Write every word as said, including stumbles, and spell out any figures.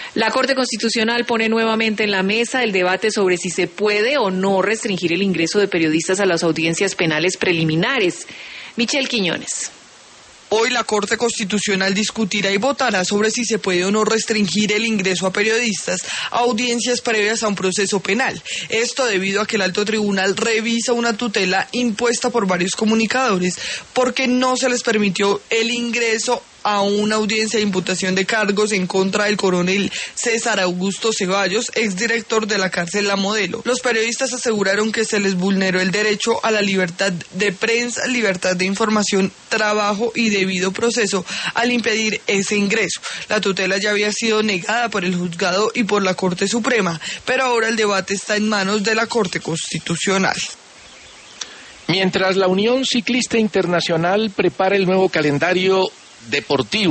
La Corte Constitucional pone nuevamente en la mesa el debate sobre si se puede o no restringir el ingreso de periodistas a las audiencias penales preliminares. Michelle Quiñones. Hoy la Corte Constitucional discutirá y votará sobre si se puede o no restringir el ingreso a periodistas a audiencias previas a un proceso penal. Esto debido a que el alto tribunal revisa una tutela impuesta por varios comunicadores porque no se les permitió el ingreso a una audiencia de imputación de cargos en contra del coronel César Augusto Ceballos, exdirector de la cárcel La Modelo. Los periodistas aseguraron que se les vulneró el derecho a la libertad de prensa, libertad de información, trabajo y debido proceso al impedir ese ingreso. La tutela ya había sido negada por el juzgado y por la Corte Suprema, pero ahora el debate está en manos de la Corte Constitucional. Mientras la Unión Ciclista Internacional prepara el nuevo calendario deportivo